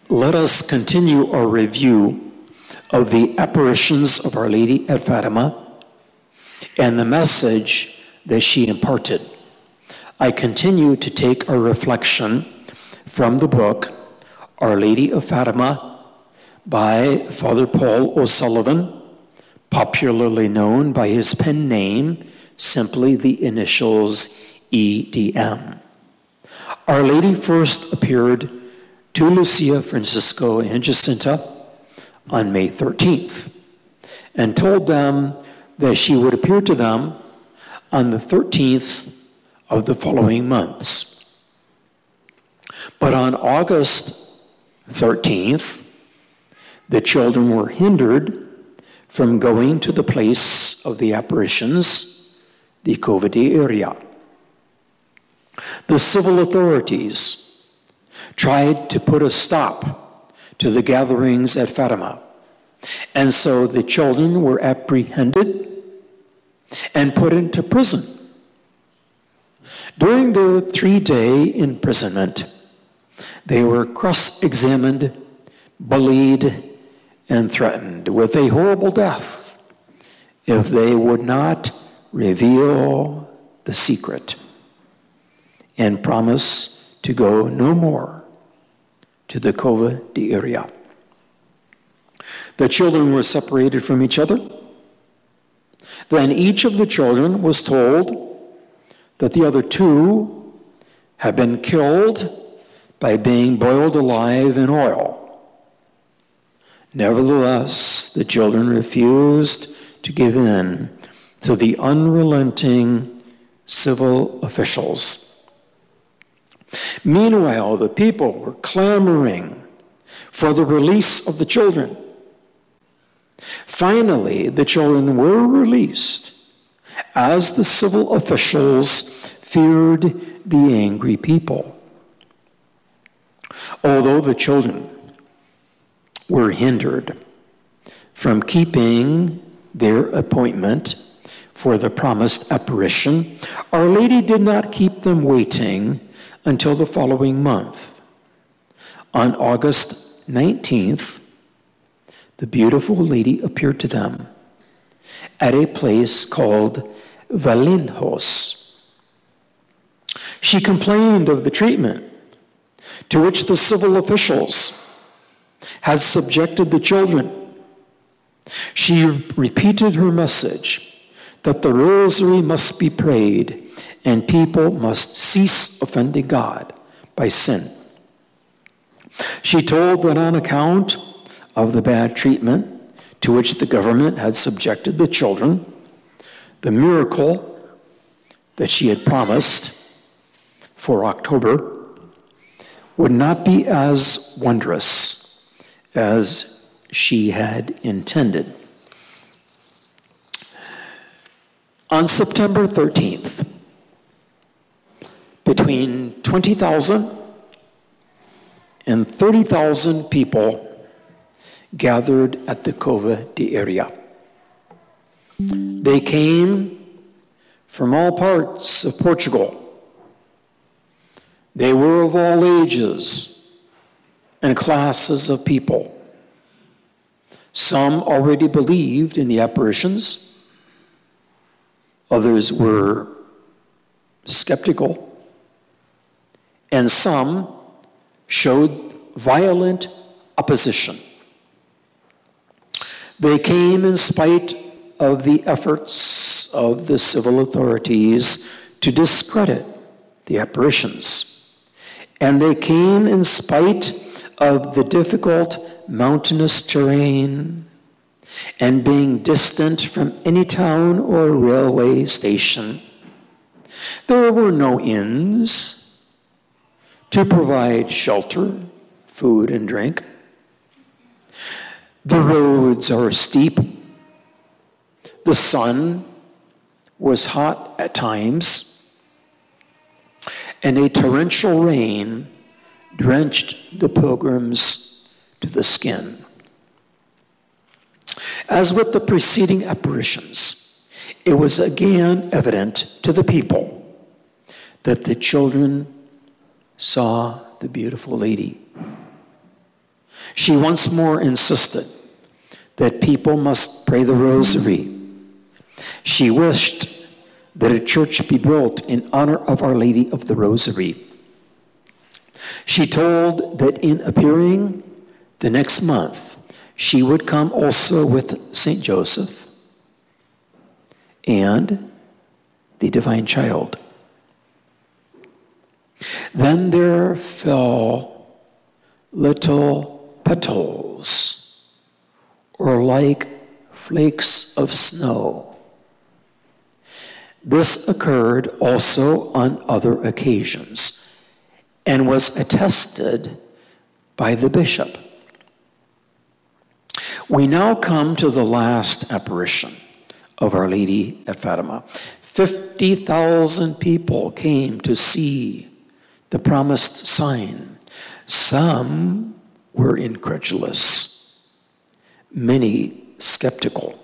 Let us continue our review of the apparitions of Our Lady at Fatima and the message that she imparted. I continue to take a reflection from the book Our Lady of Fatima by Father Paul O'Sullivan, popularly known by his pen name, simply the initials EDM. Our Lady first appeared to Lucia, Francisco, and Jacinta on May 13th and told them that she would appear to them on the 13th of the following months. But on August 13th, the children were hindered from going to the place of the apparitions, the Cova de Iria. The civil authorities tried to put a stop to the gatherings at Fatima, and so the children were apprehended and put into prison. During their 3-day imprisonment, they were cross-examined, bullied, and threatened with a horrible death if they would not reveal the secret and promise to go no more to the Cova de Iria. The children were separated from each other. Then each of the children was told that the other two had been killed by being boiled alive in oil. Nevertheless, the children refused to give in to the unrelenting civil officials. Meanwhile, the people were clamoring for the release of the children. Finally, the children were released as the civil officials feared the angry people. Although the children were hindered from keeping their appointment for the promised apparition, Our Lady did not keep them waiting until the following month. On August 19th, the beautiful lady appeared to them at a place called Valinhos. She complained of the treatment to which the civil officials had subjected the children. She repeated her message that the rosary must be prayed and people must cease offending God by sin. She told that on account of the bad treatment to which the government had subjected the children, the miracle that she had promised for October would not be as wondrous as she had intended. On September 13th, between 20,000 and 30,000 people gathered at the Cova de Iria. They came from all parts of Portugal. They were of all ages and classes of people. Some already believed in the apparitions. Others were skeptical. And some showed violent opposition. They came in spite of the efforts of the civil authorities to discredit the apparitions. And they came in spite of the difficult mountainous terrain and being distant from any town or railway station. There were no inns to provide shelter, food, and drink. The roads are steep. The sun was hot at times, and a torrential rain drenched the pilgrims to the skin. As with the preceding apparitions, it was again evident to the people that the children saw the beautiful lady. She once more insisted that people must pray the rosary. She wished that a church be built in honor of Our Lady of the Rosary. She told that in appearing the next month, she would come also with St. Joseph and the Divine Child. Then there fell little petals, or like flakes of snow. This occurred also on other occasions and was attested by the bishop. We now come to the last apparition of Our Lady at Fatima. 50,000 people came to see the promised sign. Some were incredulous, many skeptical.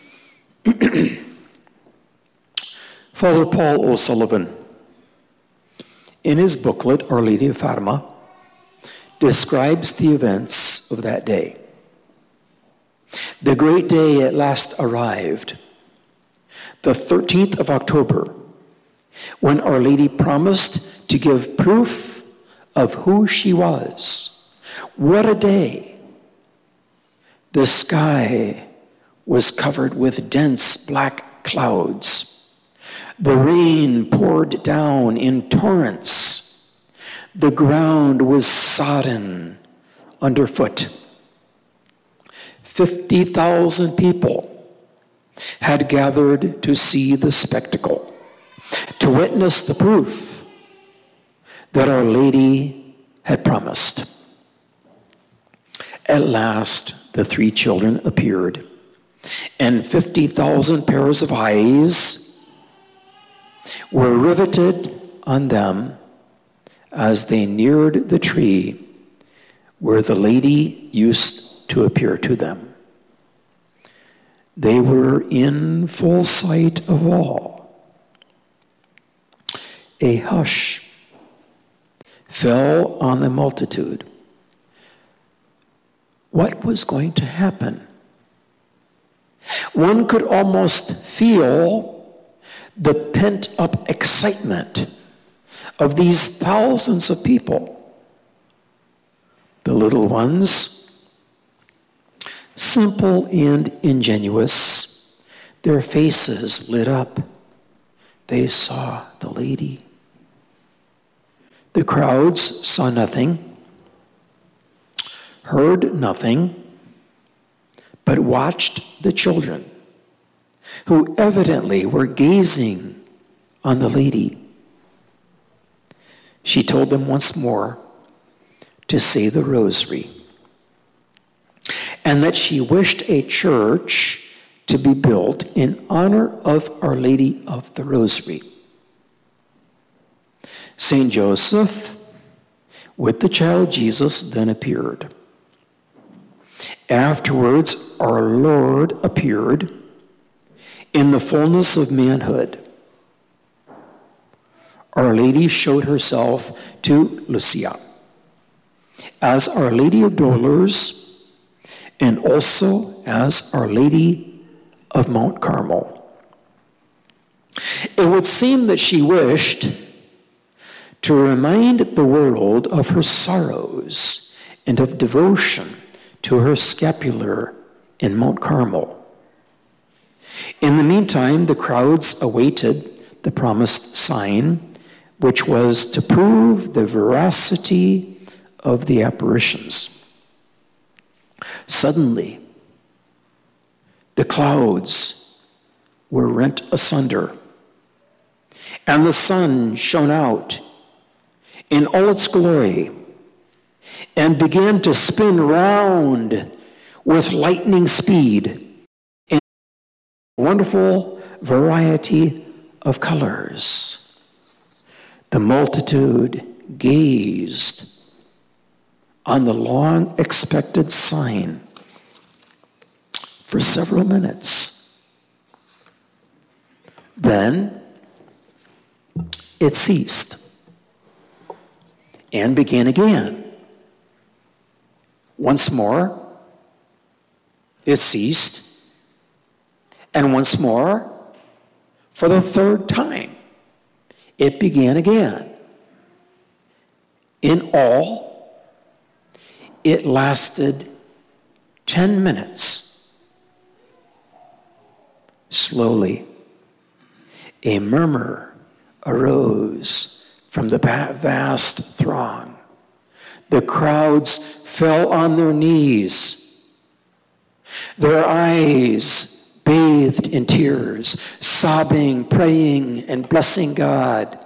Father Paul O'Sullivan, in his booklet, Our Lady of Fatima, describes the events of that day. The great day at last arrived, the 13th of October, when Our Lady promised to give proof of who she was. What a day! The sky was covered with dense black clouds. The rain poured down in torrents. The ground was sodden underfoot. 50,000 people had gathered to see the spectacle, to witness the proof that Our Lady had promised. At last, the three children appeared, and 50,000 pairs of eyes were riveted on them as they neared the tree where the Lady used to appear to them. They were in full sight of all. A hush fell on the multitude. What was going to happen? One could almost feel the pent-up excitement of these thousands of people. The little ones, simple and ingenuous, their faces lit up. They saw the Lady. The crowds saw nothing, heard nothing, but watched the children, who evidently were gazing on the Lady. She told them once more to say the rosary, and that she wished a church to be built in honor of Our Lady of the Rosary. St. Joseph, with the child Jesus, then appeared. Afterwards, our Lord appeared in the fullness of manhood. Our Lady showed herself to Lucia as Our Lady of Dolors and also as Our Lady of Mount Carmel. It would seem that she wished to remind the world of her sorrows and of devotion to her scapular in Mount Carmel. In the meantime, the crowds awaited the promised sign, which was to prove the veracity of the apparitions. Suddenly, the clouds were rent asunder, and the sun shone out in all its glory and began to spin round with lightning speed in a wonderful variety of colors. The multitude gazed on the long-expected sign for several minutes. Then it ceased and began again. Once more, it ceased. And once more, for the third time, it began again. In all, it lasted 10 minutes. Slowly, a murmur arose from the vast throng. The crowds fell on their knees, their eyes bathed in tears, sobbing, praying, and blessing God.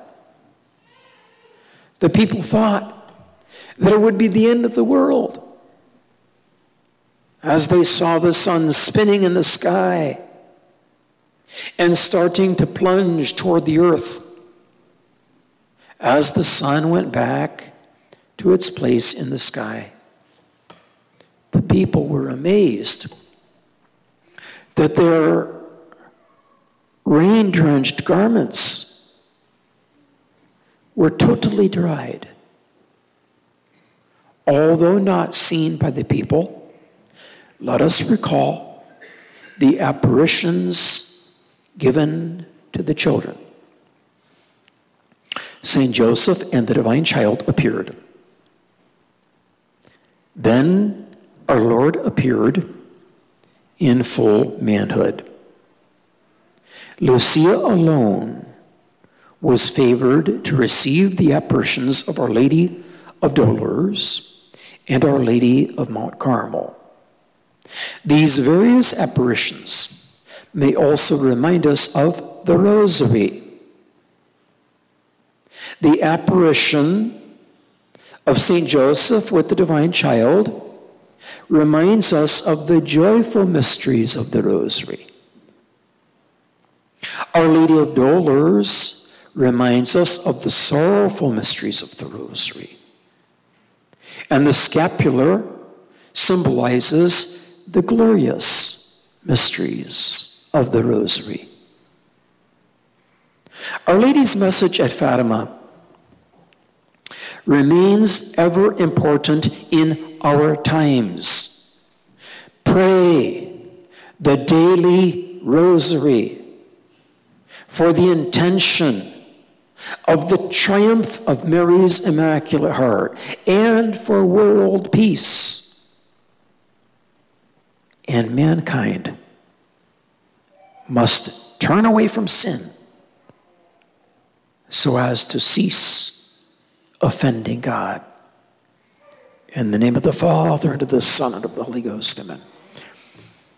The people thought that it would be the end of the world as they saw the sun spinning in the sky and starting to plunge toward the earth. As the sun went back to its place in the sky, the people were amazed that their rain-drenched garments were totally dried. Although not seen by the people, let us recall the apparitions given to the children. Saint Joseph and the divine child appeared. Then our Lord appeared in full manhood. Lucia alone was favored to receive the apparitions of Our Lady of Dolors and Our Lady of Mount Carmel. These various apparitions may also remind us of the Rosary. The apparition of Saint Joseph with the divine child reminds us of the joyful mysteries of the Rosary. Our Lady of Dolors reminds us of the sorrowful mysteries of the Rosary. And the scapular symbolizes the glorious mysteries of the Rosary. Our Lady's message at Fatima remains ever important in our times. Pray the daily rosary for the intention of the triumph of Mary's Immaculate Heart and for world peace. And mankind must turn away from sin so as to cease offending God. In the name of the Father, and of the Son, and of the Holy Ghost, amen.